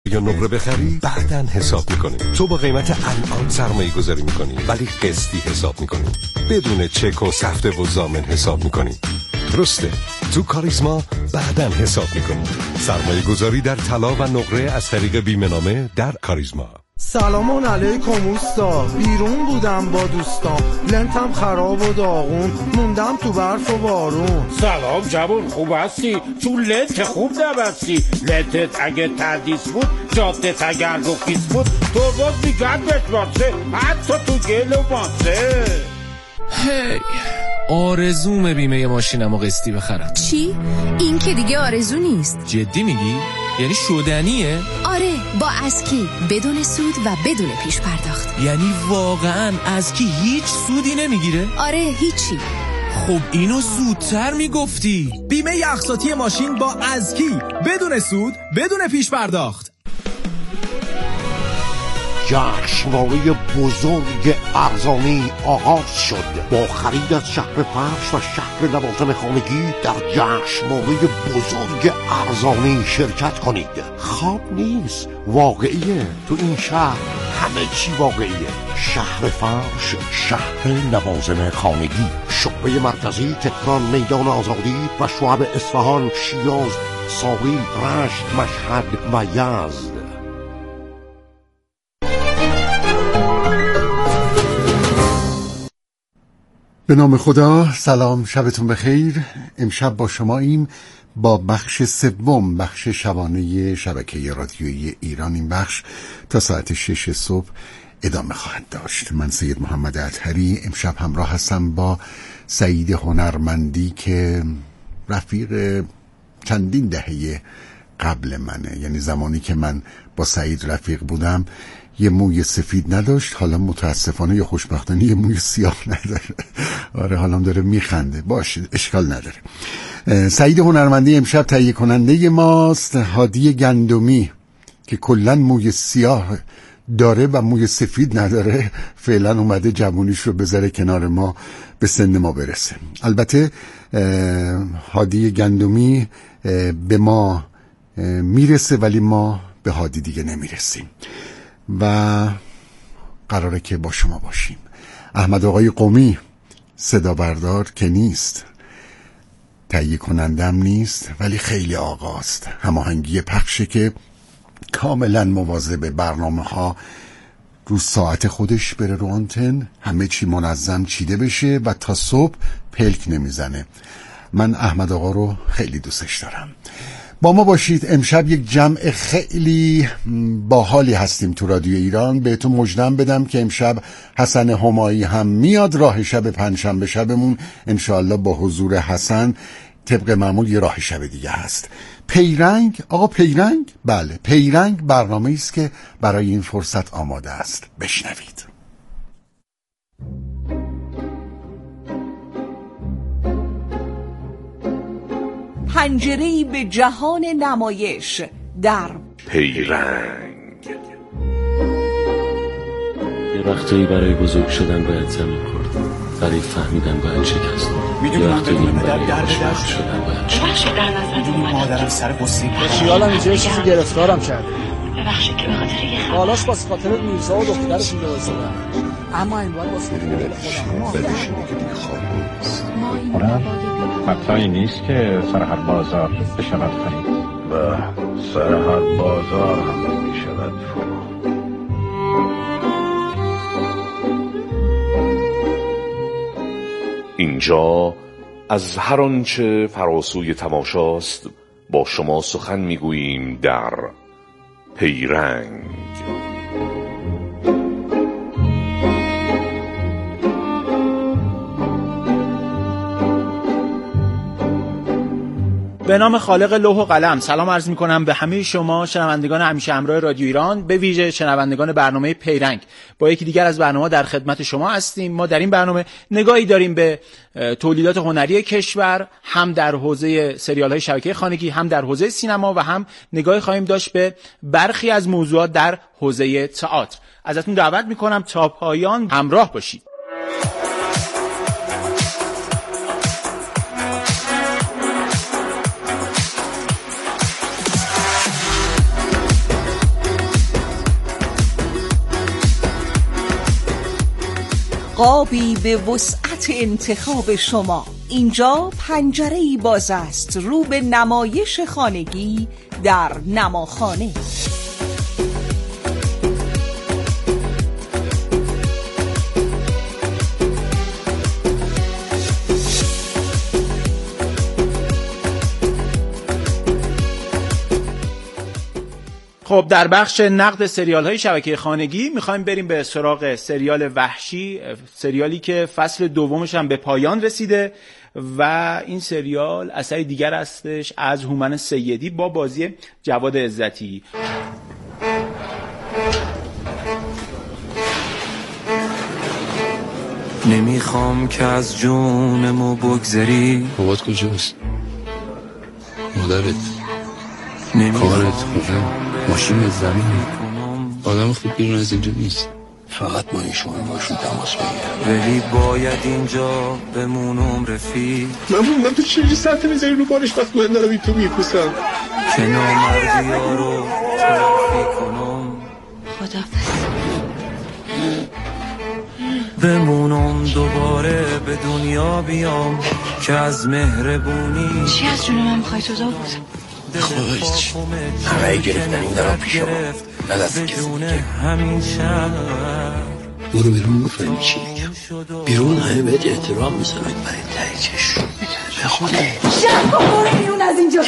یا نقره بخری بعداً حساب میکنیم. تو با قیمت الان سرمایه گذاری میکنی ولی قسطی حساب میکنیم، بدون چک و سفته و ضامن حساب میکنیم. درسته، تو کاریزما بعداً حساب میکنیم. سرمایه گذاری در طلا و نقره از طریق بیمه نامه در کاریزما. سلام علیکم اوستا، بیرون بودم با دوستام، لنتم خراب و داغون، موندم تو برف و بارون. سلام جوون، خوب هستی؟ چون لنت خوب نبستی. لنتت اگه تردیس بود، جادت اگر گفیس بود، تو باز میگردت واسه حتی تو گل و ماسه. هی آرزوم بیمه ماشینمو قسطی بخرم. چی؟ این که دیگه آرزو نیست. جدی میگی؟ یعنی شدنیه؟ آره، با اسکی، بدون سود و بدون پیش پرداخت. یعنی واقعا اسکی هیچ سودی نمیگیره؟ آره، هیچی. خب اینو زودتر میگفتی. بیمه اقساطی ماشین با اسکی، بدون سود، بدون پیش پرداخت. جشنواره بزرگ ارزانی آغاز شد. با خرید از شهر فرش و شهر لوازم خانگی در جشنواره بزرگ ارزانی شرکت کنید. خواب نیست، واقعیه. تو این شهر همه چی واقعیه. شهر فرش، شهر لوازم خانگی، شعبه مرکزی تهران، میدان آزادی و شعب اصفهان، شیراز، ساری، رشت، مشهد و یزد. به نام خدا، سلام، شبتون بخیر. امشب با شما ایم با بخش سوم، بخش شبانه شبکه رادیویی ایران. این بخش تا ساعت 6 صبح ادامه خواهد داشت. من سید محمد اطهری امشب همراه هستم با سعید هنرمندی که رفیق چندین دهه قبل منه. یعنی زمانی که من با سعید رفیق بودم یه موی سفید نداشت، حالا متاسفانه یا خوشبختانه یه موی سیاه نداره. آره، حالا داره میخنده. باشه، اشکال نداره. سعید هنرمندی امشب تهیه کننده ماست. هادی گندمی که کلن موی سیاه داره و موی سفید نداره، فعلا اومده جوونیش رو بذاره کنار ما، به سن ما برسه. البته هادی گندمی به ما میرسه ولی ما به هادی دیگه نمیرسیم و قراره که با شما باشیم. احمد آقای قمی صدا بردار که نیست، تهیه کنندم نیست، ولی خیلی آقاست. هماهنگی پخشه که کاملا مواظب برنامه ها رو ساعت خودش بره رو آنتن، همه چی منظم چیده بشه و تا صبح پلک نمیزنه. من احمد آقا رو خیلی دوستش دارم. با ما باشید. امشب یک جمع خیلی باحالی هستیم تو رادیو ایران. بهتون مژدم بدم که امشب حسن همایی هم میاد. راه شب پنجشنبه شبمون انشاءالله با حضور حسن طبق معمول یه راه شب دیگه هست. پیرنگ، آقا پیرنگ؟ بله، پیرنگ برنامه‌ای است که برای این فرصت آماده است. بشنوید. پنجره‌ای به جهان نمایش در پیرنگ. یه وقتایی برای بزرگ شدن باید زمین خورد، برای فهمیدن باید شکست. یه وقتایی برای خوشبخت شدن باید شکست. مادرم سر قصه خیالم اینجا چیزی گرفتارم کرده. ببخشید که به خاطر یه خبر حالاش باز خاطر میرزا و دخترش اینجا واسدن، اما این بار واسه بدشینه که دیگه خواب نیست. مطلعی نیست که سر هر بازار بشود خرید و سر هر بازار هم نمی شود فرو. اینجا از هر آنچه فراسوی تماشاست با شما سخن میگوییم در پیرنگ. به نام خالق لوح و قلم سلام عرض می‌کنم به همه شما شنوندگان همیشه همراه رادیو ایران، به ویژه شنوندگان برنامه پیرنگ. با یکی دیگر از برنامه در خدمت شما هستیم. ما در این برنامه نگاهی داریم به تولیدات هنری کشور، هم در حوزه سریال‌های شبکه خانگی، هم در حوزه سینما و هم نگاهی خواهیم داشت به برخی از موضوعات در حوزه تئاتر. ازتون دعوت می‌کنم تا پایان همراه باشید. القابی به وسعت انتخاب شما. اینجا پنجره‌ای باز است رو به نمایش خانگی در نماخانه. خب در بخش نقد سریال های شبکه خانگی میخوایم بریم به سراغ سریال وحشی، سریالی که فصل دومش هم به پایان رسیده و این سریال اثری دیگر هستش از هومن سیدی با بازی جواد عزتی. نمیخوام که از جونمو بگذری. بابات کجاست؟ مادرت، کارت، خونه، ماشین، زمین. آدم خوب بیرون از اینجا نیست. فقط ما شما باشون تماس بگیرم. ولی باید اینجا بمونم رفیق. من تو چجوری سطح میذاری رو بارش وقت من دارم این تو میپوسم که نامردی ها رو ترافی کنم. خدافظ. بمونم دوباره به دنیا بیام که از مهربونی. چی از جون من میخوای تو داوود؟ خواهیچ همه گرفتن این دارم پیش ما ندست کسی میگه همین شهر. برو بیرون بفرمی چی میگم. بیرون همه بهت احترام میزنن برای ته چشم به خونه شب کن برو بیرون از اینجا.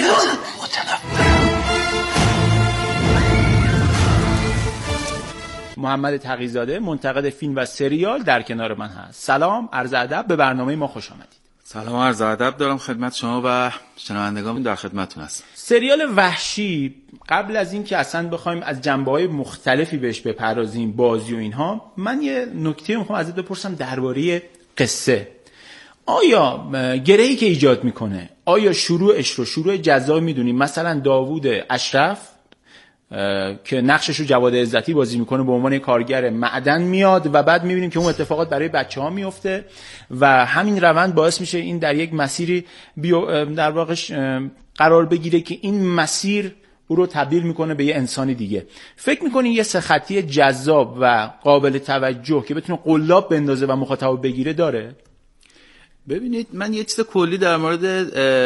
محمد تقی‌زاده منتقد فیلم و سریال در کنار من هست. سلام، عرض ادب، به برنامه ما خوش آمدید. سلام، عرض ادب دارم خدمت شما و شنوندگان، در خدمتتون هستم. سریال وحشی، قبل از این که اصلا بخوایم از جنبه‌های مختلفی بهش بپردازیم، بازی و اینها، من یه نکته میخوام ازت بپرسم درباره قصه. آیا گرهی که ایجاد میکنه، آیا شروعش رو شروع جذاب میدونیم؟ مثلا داوود اشرف که نقشش رو جواد عزتی بازی میکنه به عنوان کارگر معدن میاد و بعد میبینیم که اون اتفاقات برای بچه‌ها میفته و همین روند باعث میشه این در یک مسیری در واقع قرار بگیره که این مسیر او رو تبدیل میکنه به یه انسان دیگه. فکر میکنین یه سه‌خطی جذاب و قابل توجه که بتونه قلاب بندازه و مخاطب بگیره داره؟ ببینید، من یه چیز کلی در مورد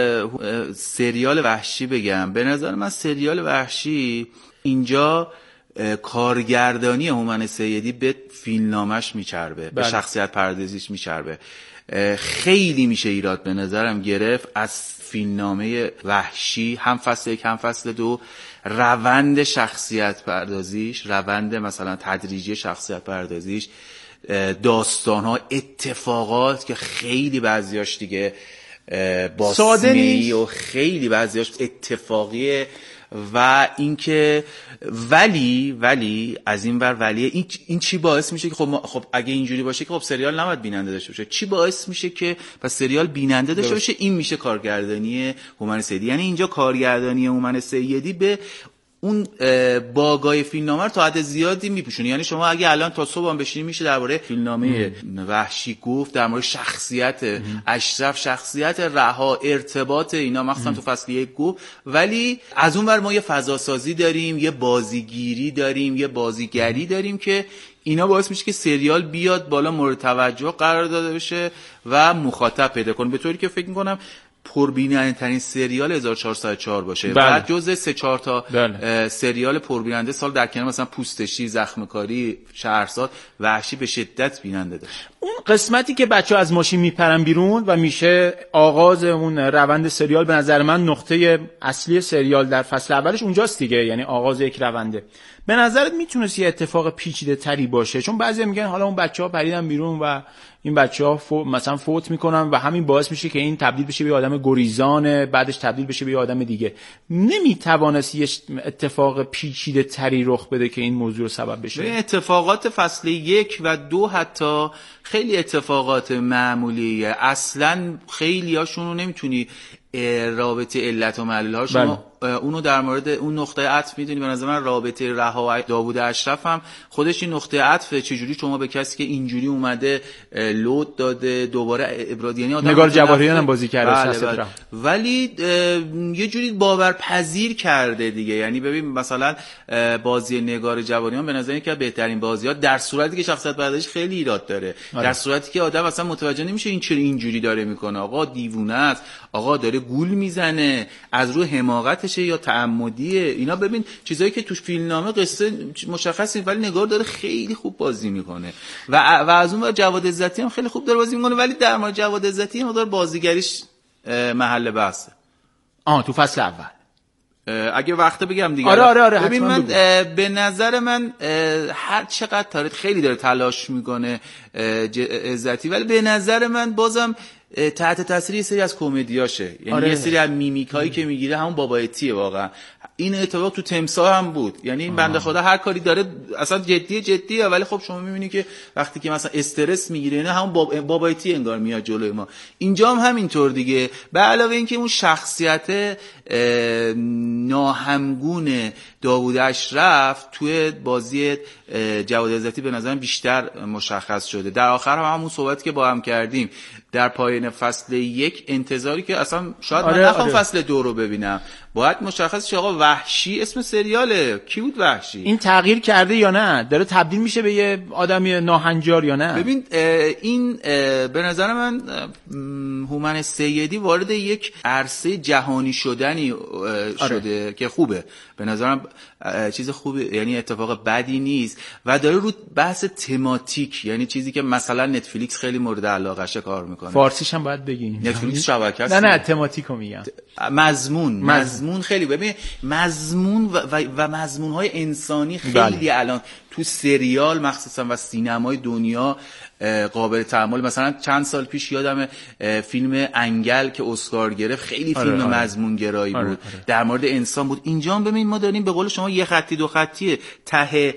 سریال وحشی بگم. به نظر من سریال وحشی اینجا کارگردانی هومن سیدی به فیلمنامش میچربه، به شخصیت پردازیش میچربه. خیلی میشه ایراد به نظرم گرفت از فیلمنامه وحشی، هم فصل 1 هم فصل 2، روند شخصیت پردازیش، روند مثلا تدریجی شخصیت پردازیش، داستان‌ها، اتفاقات که خیلی بعضیاش دیگه باسمه‌ای و خیلی بعضیاش اتفاقیه و اینکه ولی از این ور این چی باعث میشه که خب اگه اینجوری باشه که خب سریال نباید بیننده داشته باشه. چی باعث میشه که پس سریال بیننده داشته باشه؟ این میشه کارگردانی هومن سیدی. یعنی اینجا کارگردانی هومن سیدی به اون باگای فیلمنامه رو تا حد زیادی میپوشونه. یعنی شما اگه الان تا صبح هم بشینی میشه درباره فیلمنامه وحشی گفت، در مورد شخصیت اشرف، شخصیت رها، ارتباط اینا مخصوصا تو فصل 1 گفت. ولی از اون ور ما یه فضاسازی داریم، یه بازیگیری داریم، یه بازیگری داریم که اینا باعث میشه که سریال بیاد بالا، مورد توجه قرار داده بشه و مخاطب پیدا کنه، به طوری که فکر میکنم پربیننده ترین سریال 1404 باشه. و جزء 3-4 تا سریال پربیننده سال در کنار مثلا پوستشی، زخمکاری، شهرزاد، وحشی به شدت بیننده داشت. اون قسمتی که بچه‌ها از ماشین میپرن بیرون و میشه آغاز اون روند سریال، به نظر من نقطه اصلی سریال در فصل اولش اونجاست دیگه، یعنی آغاز یک رونده. به نظرت میتونست یه اتفاق پیچیده تری باشه؟ چون بعضیا میگن حالا اون بچه‌ها پریدن بیرون و این بچه‌ها مثلا فوت میکنن و همین باعث میشه که این تبدیل بشه به آدم گریزان، بعدش تبدیل بشه به آدم دیگه. نمیتوانست یه اتفاق پیچیده تری رخ بده که این موضوع رو سبب بشه؟ این اتفاقات فصل 1 و 2 حتی خیلی اتفاقات معمولیه، اصلا خیلی هاشون رو نمیتونی رابطه علت و معلول هاشون اونو در مورد اون نقطه عطف میدونی به نظر من رابطه رها و داوود اشرف هم خودش این نقطه عطفه. چجوری شما به کسی که اینجوری اومده لود داده دوباره ابراز، یعنی نگار جواهریان هم بازی کرده بله. ولی یه جوری باورپذیر کرده دیگه. یعنی ببین مثلا بازی نگار جواهریان به نظر من که بهترین بازی‌ها، در صورتی که شخصیت پردازش خیلی ایراد داره، در صورتی که آدم اصلا متوجه نمیشه این چرا اینجوری داره میکنه، آقا دیوونه است، آقا داره گول میزنه، از رو حماقتشه یا تعمدیه. اینا ببین چیزایی که توش فیلمنامه قصه مشخصه ولی نگار داره خیلی خوب بازی میکنه و از اون ور جواد عزتی هم خیلی خوب داره بازی میکنه. ولی در مورد جواد عزتی هم داره بازیگریش محل بحثه. تو فصل اول اگه وقت بگم دیگه. آره ببین من به نظر من هر چقدر خیلی داره تلاش میکنه عزتی، ولی به نظر من بازم تحت تاثیر یه سری از کمدیاشه، یعنی یه سری از میمیکایی که میگیره همون بابایتیه. واقعا این اتفاق تو تمساح هم بود. یعنی این بنده خدا هر کاری داره اصلا جدیه، ولی خب شما میبینی که وقتی که مثلا استرس میگیره نه همون بابایتی انگار میاد جلوی ما. اینجا هم همینطور دیگه. به علاوه اینکه اون شخصیت ناهمگون داوود اشرف توی بازی جواد عزتی به نظرم بیشتر مشخص شده. در آخر هم همون صحبتی که با هم کردیم در پایان فصل 1 انتظاری که اصلا شاید من نخوام فصل 2 رو ببینم، باید مشخص شه آقا وحشی اسم سریاله، کی بود وحشی؟ این تغییر کرده یا نه؟ داره تبدیل میشه به یه آدمی ناهنجار یا نه؟ ببین این به نظر من هومن سیدی وارد یک عرصه جهانی شدنی شده که خوبه. به نظرم چیز خوبه، یعنی اتفاق بدی نیست و داره رو بحث تماتیک، یعنی چیزی که مثلا نتفلیکس خیلی مورد علاقه‌شه کار میکنه. فارسیش هم باید بگیم. نتفلیکس شبکه است. نه تماتیکو میگم. مضمون خیلی ببین مضمون و مضمون‌های انسانی خیلی الان تو سریال مخصوصا و سینمای دنیا قابل تأمل. مثلا چند سال پیش یادم فیلم انگل که اسکار گرفت خیلی فیلم مضمون گرایی بود، در مورد انسان بود. اینجا هم ببین ما داریم به قول شما یه خطی دو خطیه. ته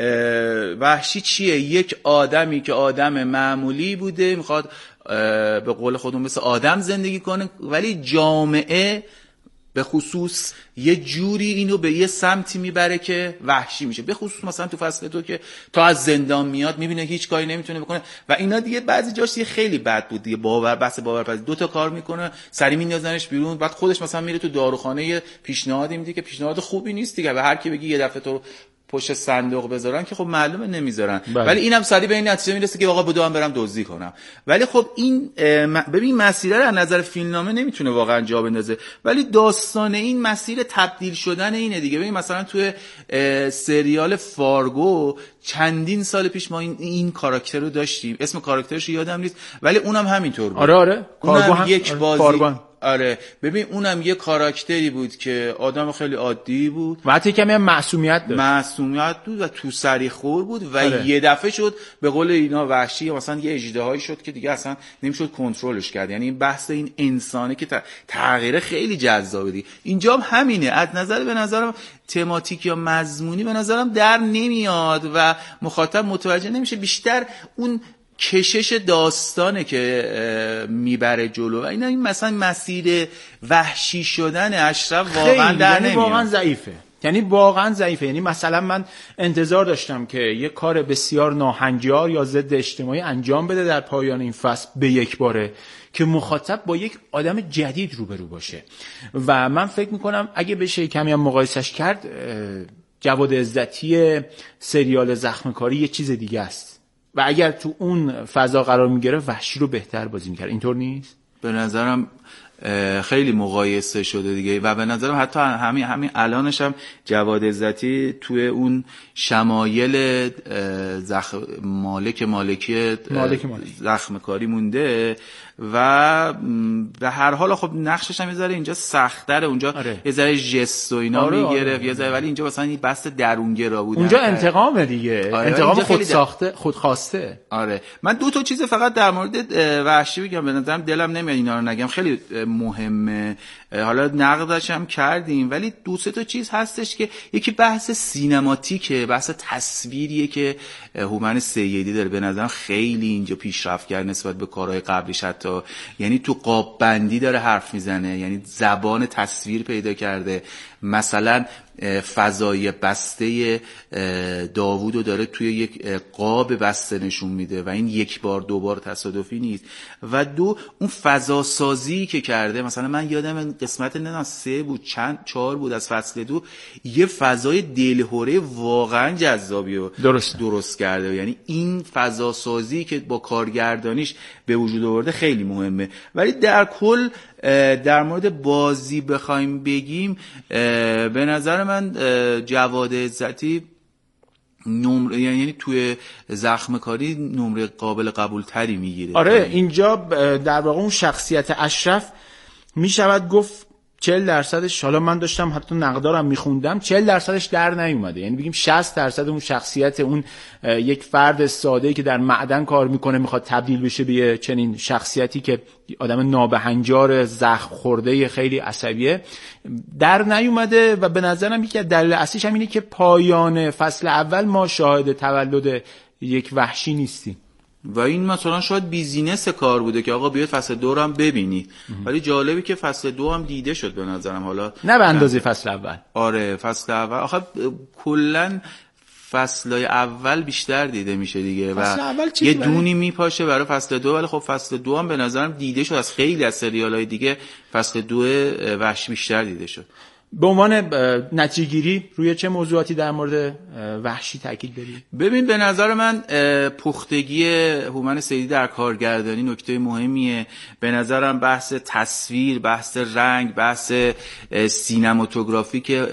وحشی چیه؟ یک آدمی که آدم معمولی بوده میخواد به قول خودمون مثل آدم زندگی کنه، ولی جامعه به خصوص یه جوری اینو به یه سمتی میبره که وحشی میشه. به خصوص مثلا تو فصل 2 که تا از زندان میاد میبینه هیچ کاری نمیتونه بکنه و اینا دیگه بعضی جاش دیگه خیلی بد بود دیگه. بحث باورپذیری، 2 تا کار میکنه سری میندازنش بیرون، بعد خودش مثلا میره تو داروخانه پیشنهادی میده که پیشنهاد خوبی نیست دیگه، و هر کی بگی یه دفعه تو پشت صندوق بذارن که خب معلومه نمیذارن. ولی اینم سری به این نتیجه میرسه که آقا بدو هم برم دزدی کنم. ولی خب این ببین مسیر رو از نظر فیلمنامه نمیتونه واقعا جا بندازه، ولی داستان این مسیر تبدیل شدن اینه دیگه. ببین مثلا توی سریال فارگو چندین سال پیش ما این کاراکتر رو داشتیم، اسم کاراکترش یادم نیست، ولی اونم همینطور بود. آره کارگو هم یک بازی ببین اونم یه کاراکتری بود که آدم خیلی عادی بود و حتی کمی هم معصومیت بود و تو سری خور بود و یه دفعه شد به قول اینا وحشی، مثلا یه اژدهایی شد که دیگه اصلا نمیشد کنترلش کرد. یعنی بحث این انسانه که تغییر خیلی جذابه دیگه. اینجا هم همینه. از نظر به نظرم تماتیک یا مضمونی به نظرم در نمیاد و مخاطب متوجه نمیشه، بیشتر اون کشش داستانه که میبره جلو و اینا. این مثلا مسیر وحشی شدن اشرف واقعا در نمیاد، واقعا ضعیفه. یعنی واقعا ضعیفه. یعنی مثلا من انتظار داشتم که یه کار بسیار ناهنجار یا ضد اجتماعی انجام بده در پایان این فصل به یک باره که مخاطب با یک آدم جدید روبرو باشه و من فکر میکنم اگه بشه کمی هم مقایسش کرد، جواد عزتی سریال زخمکاری یه چیز دیگه است و اگر تو اون فضا قرار میگیره وحشی رو بهتر بازی میکرد. اینطور نیست؟ به نظرم خیلی مقایسه شده دیگه و به نظرم حتی همین الانش هم جواد عزتی توی اون شمایل مالکی زخمکاری مونده و به هر حال خب نقشش هم یه ذره اینجا سخت‌تره. اونجا یه ذره ژست و اینا میگرفت یه ذره، ولی اینجا مثلا این بحث درونگرا بود. اونجا انتقامه دیگه. انتقام خودخواسته. من 2 تا چیز فقط در مورد وحشی بگم. به نظرم دلم نمیاد اینا رو نگم، خیلی مهمه. حالا نقدش هم کردیم، ولی دو سه تا چیز هستش که یکی بحث سینماتیکه، بحث تصویریه که هومن سیدی داره. به نظرم خیلی اینجا پیشرفت کرد نسبت به کارهای قبلیش، حتی یعنی تو قاب بندی داره حرف میزنه، یعنی زبان تصویر پیدا کرده. مثلا فضای بسته داوودو داره توی یک قاب بسته نشون میده و این یک بار دو بار تصادفی نیست. و دو، اون فضا سازی که کرده، مثلا من یادم قسمت نه 3 بود 4 بود از فصل 2 یه فضای دلهوره واقعا جذابی رو درست کرده. یعنی این فضا سازی که با کارگردانیش به وجود آورده خیلی مهمه. ولی در کل در مورد بازی بخوایم بگیم، به نظر من جواد عزتی نمره، یعنی توی زخم کاری نمره قابل قبول تری میگیره. آره اینجا در واقع اون شخصیت اشرف میشود گفت 40%ش، حالا من داشتم حتی نقدارم میخوندم 40%ش در نیومده، یعنی بگیم 60% اون شخصیت اون یک فرد ساده‌ای که در معدن کار میکنه میخواد تبدیل بشه به چنین شخصیتی که آدم نابهنجار زخم خورده خیلی عصبیه در نیومده. و به نظرم یکی از دلایل اصلیش هم اینه که پایان فصل اول ما شاهد تولد یک وحشی نیستیم و این مثلا شاید بیزینس کار بوده که آقا بیاید فصل 2 رو هم ببینید. ولی جالبی که فصل 2 هم دیده شد به نظرم، حالا نه به اندازه فصل اول. آره فصل اول آخه کلا فصلای اول بیشتر دیده میشه دیگه و یه دونی میپاشه برای فصل 2. ولی خب فصل 2 هم به نظرم دیده شد، از خیلی از سریال‌های دیگه فصل 2 وحشی بیشتر دیده شد. به عنوان نتیجه‌گیری روی چه موضوعاتی در مورد وحشی تاکید داری؟ ببین به نظر من پختگی هومن سیدی در کارگردانی نکته مهمیه. به نظرم بحث تصویر، بحث رنگ، بحث سینماتوگرافی که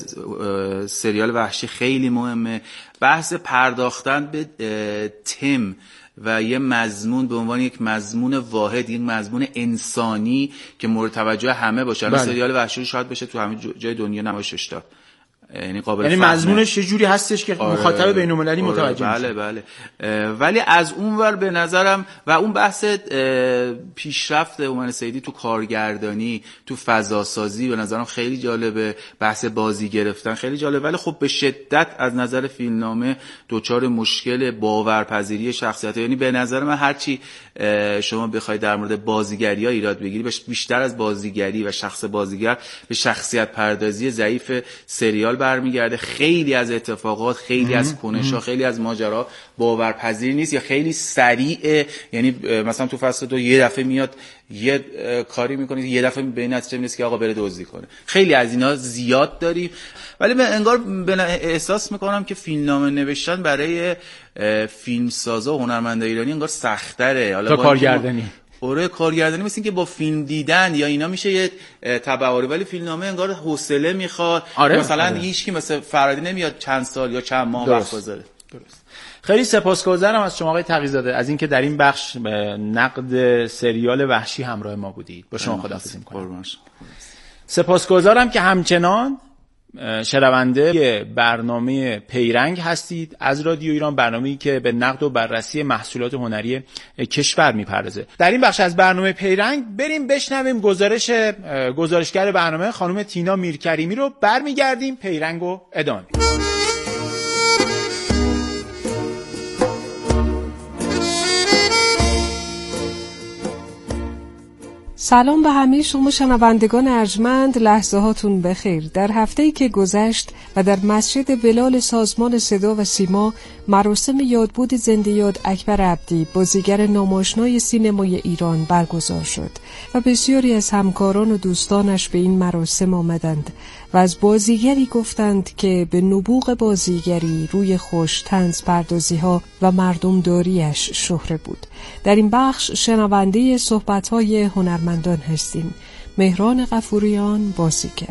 سریال وحشی خیلی مهمه. بحث پرداختن به تم و یه مضمون به عنوان یک مضمون واحد، یک مضمون انسانی که مورد توجه همه باشه. بله. سریال وحشی شاید بشه تو همه جای دنیا نمایشش داد، یعنی مضمونش یه جوری هستش که مخاطب بین‌المللی متوجه میشه. بله. ولی از اونور به نظرم و اون بحث پیشرفت هومن سیدی تو کارگردانی، تو فضا سازی به نظرم خیلی جالبه. بحث بازی گرفتن خیلی جالبه، ولی خب به شدت از نظر فیلمنامه دوچار مشکل باورپذیری شخصیت‌ها. یعنی به نظر من هرچی شما بخواید در مورد بازیگری‌ها ایراد بگیری، بیشتر از بازیگری و شخص بازیگر به شخصیت پردازی ضعیف سریال برمیگرده. خیلی از اتفاقات، خیلی از کنش‌ها، خیلی از ماجرا باورپذیر نیست یا خیلی سریعه. یعنی مثلا تو فصل 2 یه دفعه میاد یه کاری میکنه، یه دفعه به این نتیجه میرسه که آقا بره دزدی کنه. خیلی از اینا زیاد داریم، ولی من انگار احساس میکنم که فیلمنامه نوشتن برای فیلمسازا و هنرمندای ایرانی انگار سخت‌تره. حالا کارگردانی کارگردانی مثل که با فیلم دیدن یا اینا میشه یه تبعاری، ولی فیلمنامه انگار حوصله میخواد. مثلا هیچکی مثل فرادی نمیاد چند سال یا چند ماه وقت بذاره. درست. خیلی سپاسگزارم از شما آقای تقی‌زاده از اینکه در این بخش نقد سریال وحشی همراه ما بودید. با شما خداحافظی می‌کنم. سپاسگزارم که همچنان شنونده برنامه پیرنگ هستید از رادیو ایران، برنامه‌ای که به نقد و بررسی محصولات هنری کشور میپردازه. در این بخش از برنامه پیرنگ بریم بشنویم گزارشگر برنامه خانم تینا میرکریمی رو، برمیگردیم پیرنگ رو ادامه میدیم. سلام به همه شما شنوندگان ارجمند، لحظه هاتون بخیر. در هفته‌ای که گذشت و در مسجد بلال سازمان صدا و سیما مراسم یادبود زنده یاد اکبر عبدی، بازیگر ناماشنای سینمای ایران برگزار شد و بسیاری از همکاران و دوستانش به این مراسم آمدند و از بازیگری گفتند که به نبوغ بازیگری، روی خوش، طنز پردازی‌ها و مردمداری‌اش شهره بود. در این بخش شنونده صحبت‌های هنرمندان هستیم. مهران غفوریان، بازیگر.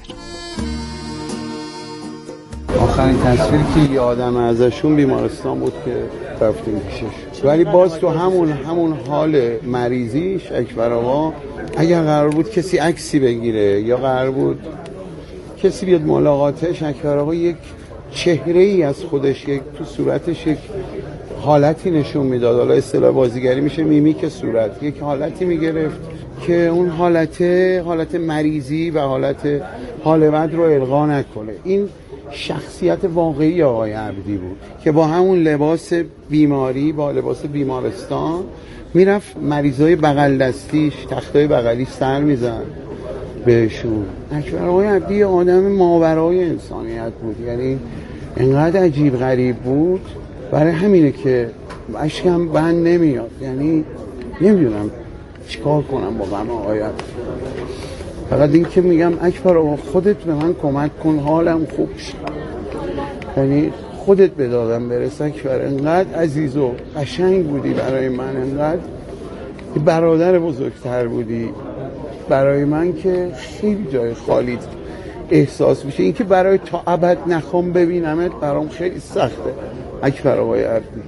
آخرین تصویری که یادم ازشون بیمارستان بود که رفتیم پیشش، ولی باز تو همون حال مریضیش اکبر آقا اگر قرار بود کسی عکسی بگیره یا قرار بود کسی بیاد ملاقاتش، اکبر آقا یک چهره‌ای از خودش، یک تو صورتش یک حالتی نشون میداد. حالا اصطلاح بازیگری میشه میمیک صورت، یک حالتی میگرفت که اون حالت مریضی و حال بد رو القا نکنه. این شخصیت واقعی آقای عبدی بود که با همون لباس بیماری، با لباس بیمارستان میرفت مریضای بغل دستیش، تختای بغلیش سر میزن بهشون. اکبر آقای عبدی آدم ماورای انسانیت بود، یعنی انقدر عجیب غریب بود، برای همینه که اشکم بند نمیاد، یعنی نمیدونم چیکار کنم با غم آقای عبدی. فقط این که میگم اکبر آقا خودت به من کمک کن حالم خوب شه، یعنی خودت به دادم برس اکبر. انقدر عزیز و قشنگ بودی برای من، انقدر برادر بزرگتر بودی برای من که خیلی جای خالی احساس میشه. این که برای تا ابد نخوام ببینمت برام خیلی سخته اکبر آقای عبدی.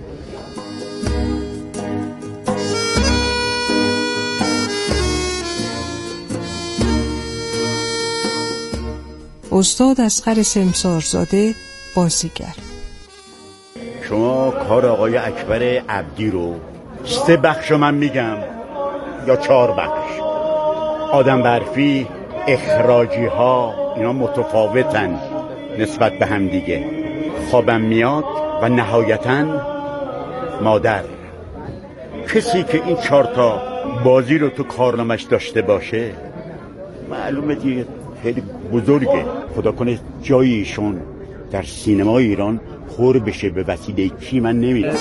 استاد اصغر سمسارزاده، بازیگر. شما کار آقای اکبر عبدی رو 3 بخش من میگم یا 4 بخش. آدم برفی، اخراجی ها، اینا متفاوتن نسبت به هم دیگه. خوابم میاد و نهایتاً مادر. کسی که این 4 تا بازی رو تو کارنامش داشته باشه معلومه دیگه خیلی بزرگه. خدا کنه جای ایشون در سینمای ایران پر بشه، به وسیله کی من نمیدونم.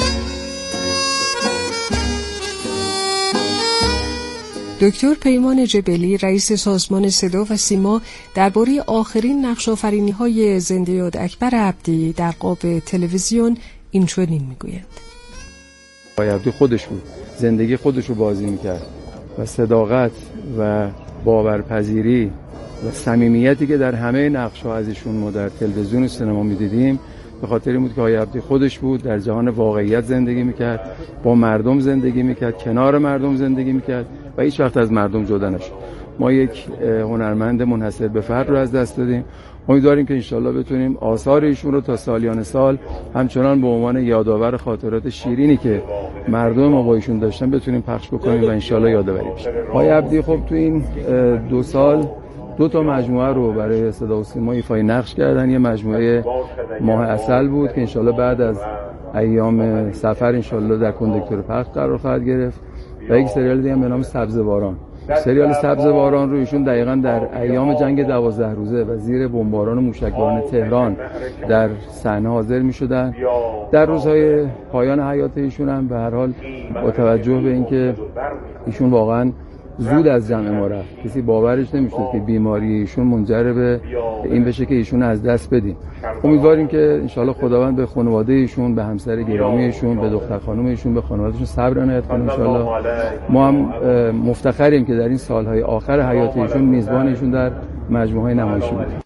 دکتر پیمان جبلی، رئیس سازمان صدا و سیما، درباره آخرین نقش‌آفرینی‌های زنده یاد اکبر عبدی در قاب تلویزیون این چنین میگوید. آقای عبدی خودش بود، زندگی خودش رو بازی میکرد و صداقت و باورپذیری و صمیمیتی که در همه نقش‌ها از ایشون ما در تلویزیون و سینما می‌دیدیم به خاطر این بود که آقای عبدی خودش بود، در جهان واقعیت زندگی میکرد، با مردم زندگی میکرد، کنار مردم زندگی میکرد و هیچ وقت از مردم جدا نشد. ما یک هنرمند منحصر به فرد رو از دست دادیم. امیدواریم که انشالله بتونیم آثار ایشون رو تا سالیان سال همچنان به عنوان یادآور خاطرات شیرینی که مردم ما با ایشون داشتن بتونیم پخش بکنیم و انشالله یادآوری بشه. آقای عبدی خب تو این 2 سال 2 تا مجموعه رو برای صدا و سیما ایفای نقش کردن. یه مجموعه ماه عسل بود که انشالله بعد از ایام سفر انشالله در کندکتور پخش قرار خواهد گرفت و یک سریال دیگه به نام سبزواران. سریال سبزواران رو ایشون دقیقاً در ایام جنگ 12 روزه و زیر بمباران و موشکباران تهران در صحنه حاضر می‌شدن. در روزهای پایان حیات ایشون هم به هر حال با توجه به اینکه ایشون واقعاً زود از جمع ما رفت، کسی باورش نمیشد که بیماری ایشون منجر به این بشه که ایشون از دست بدیم. امیدواریم که انشالله خداوند به خانواده ایشون، به همسر گرامی ایشون، به دختر خانم ایشون، به خانوادهشون صبر عنایت کنه انشالله. ما هم مفتخریم که در این سالهای آخر حیات ایشون میزبان ایشون در مجموعه نمایشی بودیم.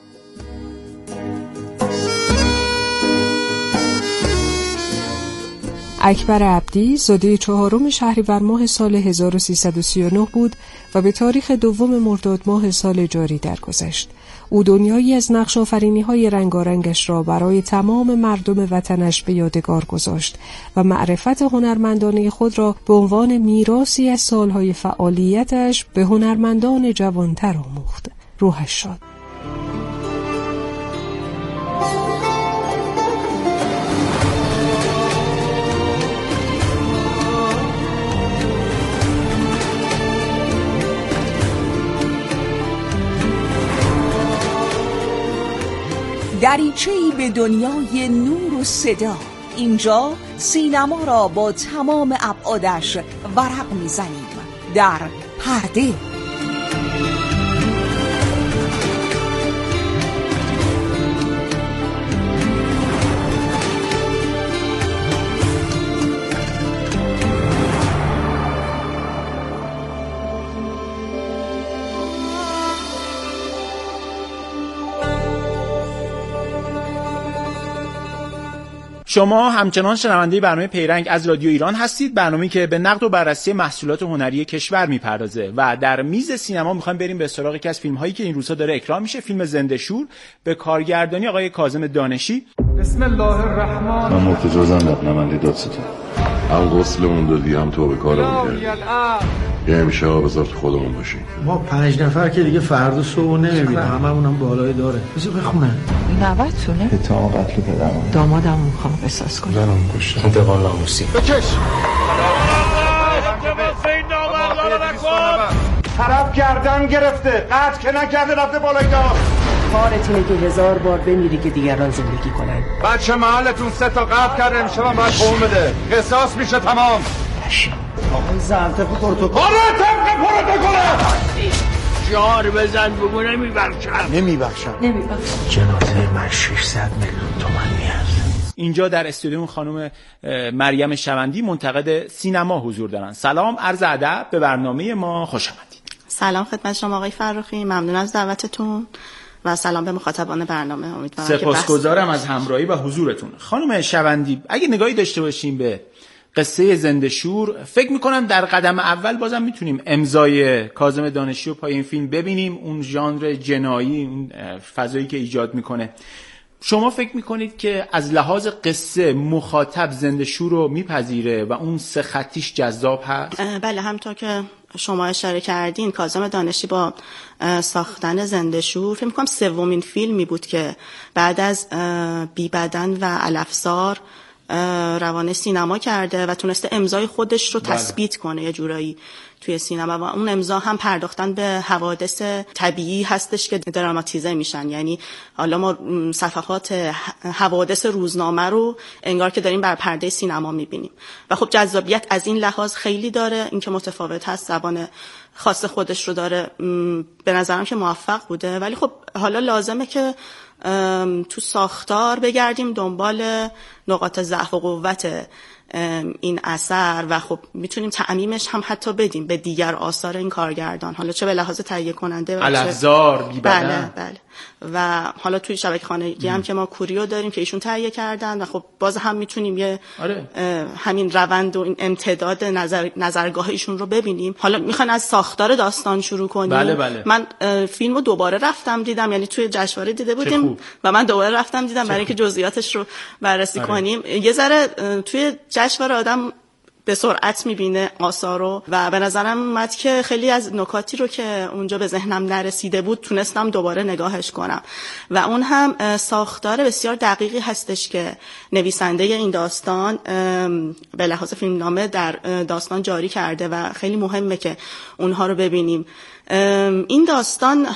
اکبر عبدی زاده 4 شهریور ماه سال 1339 بود و به تاریخ 2 مرداد ماه سال جاری درگذشت. او دنیایی از نقش‌آفرینی‌های رنگارنگش را برای تمام مردم وطنش به یادگار گذاشت و معرفت هنرمندانه خود را به عنوان میراثی از سالهای فعالیتش به هنرمندان جوانتر آموخت. روحش شاد. دریچه‌ای به دنیای نور و صدا. اینجا سینما را با تمام ابعادش ورق می‌زنیم در پرده. شما همچنان شنونده برنامه پیرنگ از رادیو ایران هستید، برنامه‌ای که به نقد و بررسی محصولات هنری کشور میپردازه و در میز سینما میخوایم بریم به سراغ یکی از فیلم‌هایی که این روزها داره اکران میشه، فیلم زنده شور به کارگردانی آقای کاظم دانشی. بسم الله الرحمن. من مرتضی زندب نماینده دادستان. هم غسلمون دادی هم تو به کارمون کردی. یه امشب بذار خودمون باشیم. ما 5 نفر که دیگه فردا صبح نمیبینیم، هممونم بالای داره. بذار بخونن. نوتونه؟ اتهام قتل پدرم. دامادم میخوام قصاص کنم. زنم کشتم. انتقام ناموسی. بکش. طرف گردن گرفته، قطع که نکرده، رفته بالای دار. کارت اینه که 1000 بار بمیری که دیگران زندگی کنن. بچه محلتون 3 تا قطع کرده، امشب باید قوم بده، قصاص میشه تمام. آقای زرتق پروتکل. آره طبق پروتکل. جار بزن بگو نمیبخشم. جنازه من 600 میلیون تومان میارزه. اینجا در استودیو خانم مریم شوندی منتقد سینما حضور دارن. سلام، عرض ادب، به برنامه ما خوش آمدید. سلام خدمت شما آقای فرخی، ممنون از دعوتتون و سلام به مخاطبان برنامه. امیدوارم که سپاسگزارم از همراهی و حضورتون. خانم شوندی، اگه نگاهی داشته باشیم به قصه زنده شور، فکر میکنم در قدم اول بازم میتونیم امضای کاظم دانشی رو پای این فیلم ببینیم، اون ژانر جنایی، اون فضایی که ایجاد میکنه. شما فکر میکنید که از لحاظ قصه مخاطب زنده شور رو میپذیره و اون 3 خطیش جذاب هست؟ بله، همونطور که شما اشاره کردین، کاظم دانشی با ساختن زنده شور فکر میکنم 3مین فیلمی بود که بعد از بی بدن و علفزار روانه سینما کرده و تونسته امضای خودش رو تثبیت کنه یه جورایی توی سینما، و اون امضا هم پرداختن به حوادث طبیعی هستش که دراماتیزه میشن. یعنی حالا ما صفحات حوادث روزنامه رو انگار که داریم بر پرده سینما میبینیم و خب جذابیت از این لحاظ خیلی داره، اینکه متفاوت هست، زبان خاص خودش رو داره. به نظرم که موفق بوده، ولی خب حالا لازمه که تو ساختار بگردیم دنبال نقاط ضعف و قوت این اثر و خب میتونیم تعمیمش هم حتی بدیم به دیگر آثار این کارگردان، حالا چه به لحاظ تهیه کننده و علفزار، بی بدن. بله. و حالا توی شبکه خانگی هم که ما کوریو داریم که ایشون تهیه کردن و خب باز هم میتونیم یه همین روند و این امتداد نظرگاه ایشون رو ببینیم. حالا میخوان از ساختار داستان شروع کنیم. بله. من فیلمو دوباره رفتم دیدم، یعنی توی جشنواره دیده بودیم و من دوباره رفتم دیدم برای اینکه جزئیاتش رو بررسی کنیم. یه ذره توی جشنواره آدم به سرعت میبینه آثارو و به نظرم اومد که خیلی از نکاتی رو که اونجا به ذهنم نرسیده بود تونستم دوباره نگاهش کنم و اون هم ساختار بسیار دقیقی هستش که نویسنده این داستان به لحاظ فیلمنامه در داستان جاری کرده و خیلی مهمه که اونها رو ببینیم. این داستان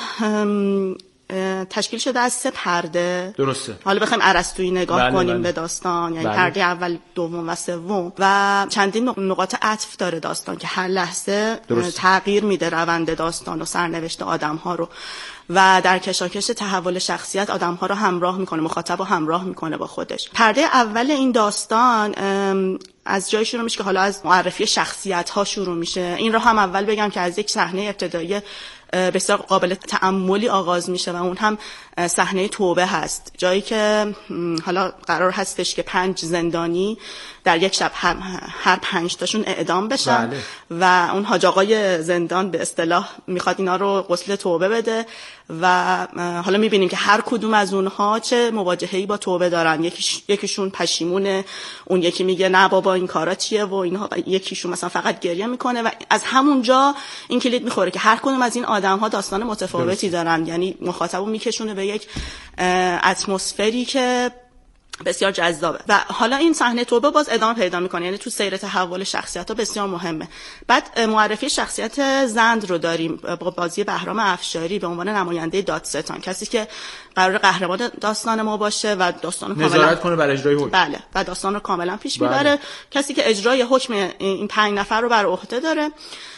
تشکیل شده از 3 پرده. درسته. حالا بخوایم ارسطویی نگاه کنیم به داستان، یعنی پرده اول، دوم و سوم، و چندین نقاط عطف داره داستان که هر لحظه تغییر میده روند داستان و سرنوشت آدم‌ها رو و در کشاکش تحول شخصیت آدم‌ها رو همراه میکنه، مخاطب رو همراه میکنه با خودش. پرده اول این داستان از جایی شروع میشه که حالا از معرفی شخصیت‌ها شروع میشه. این رو هم اول بگم که از یک صحنه ابتدایی بسیار قابل تأملی آغاز میشه و اون هم صحنه توبه هست، جایی که حالا قرار هستش که 5 زندانی در یک شب هر 5 تاشون اعدام بشن. بله. و اون حاج آقای زندان به اصطلاح میخواد اینا رو غسل توبه بده و حالا میبینیم که هر کدوم از اونها چه مواجهه‌ای با توبه دارن. یکیشون پشیمونه، اون یکی میگه نه بابا این کارا چیه و اینها، یکیشون مثلا فقط گریه میکنه و از همونجا این کلید میخوره که هر کدوم از این آدم‌ها داستان متفاوتی دارن، یعنی مخاطبو میکشونه به یک اتمسفری که بسیار جذابه. و حالا این صحنه توبه باز ادامه پیدا میکنه، یعنی تو سیر تحول شخصیت‌ها بسیار مهمه. بعد معرفی شخصیت زند رو داریم با بازی بهرام افشاری به عنوان نماینده دادستان، کسی که قرار قهرمان داستان ما باشه و داستان رو نظارت کنه بر اجرای حکم. بله، و داستان رو کاملا پیش میبره. کسی که اجرای حکم این 5 نفر رو بر عهده داره.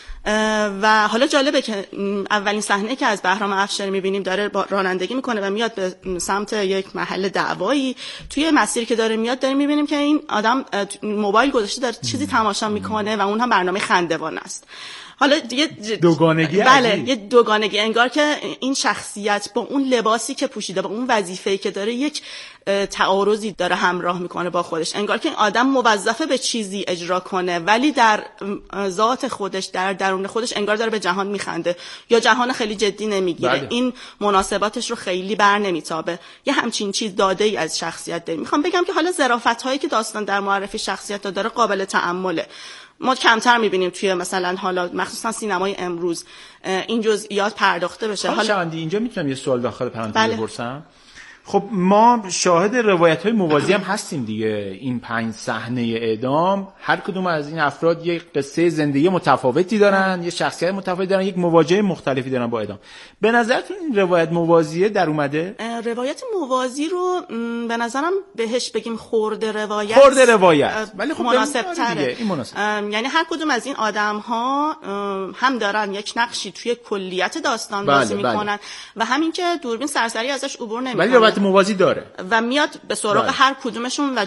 و حالا جالبه که اولین صحنه که از بهرام افشاری میبینیم داره رانندگی میکنه و میاد به سمت یک محل دعوایی. توی مسیری که داره میاد داره میبینیم که این آدم موبایل گذاشته داره چیزی تماشا میکنه و اون هم برنامه خندوان است. حالا یه دوگانگی، بله، یه دوگانگی، انگار که این شخصیت با اون لباسی که پوشیده، با اون وظیفه‌ای که داره، یک تعارضی داره همراه میکنه با خودش. انگار که این آدم موظفه به چیزی اجرا کنه ولی در ذات خودش، در درون خودش انگار داره به جهان میخنده یا جهان خیلی جدی نمیگیره. بله. این مناسباتش رو خیلی بر نمیتابه. یه همچین چیز داده ای از شخصیت داره. میخوام بگم که حالا ظرافت‌هایی که داستان در معرفی شخصیت داره قابل تأمله. ما کمتر میبینیم توی مثلا حالا مخصوصا سینمای امروز این جزئیات پرداخته بشه. حالا اینجا میتونم یه سوال داخل پرانتز بپرسم؟ خب ما شاهد روایت‌های موازی هم هستیم دیگه. این 5 صحنه اعدام، هر کدوم از این افراد یک قصه زندگی متفاوتی دارن، یه شخصیت متفاوتی دارن، یک مواجهه مختلفی دارن با اعدام. به نظرتون این روایت موازیه در اومده؟ روایت موازی رو به نظرم بهش بگیم خرده روایت. ولی خب مناسب تره. یعنی هر کدوم از این آدم‌ها هم دارن یک نقشی توی کلیت داستان بازی میکنن و همین که دوربین سرسری ازش عبور نمیکنه. موازی داره و میاد به سراغ هر کدومشون و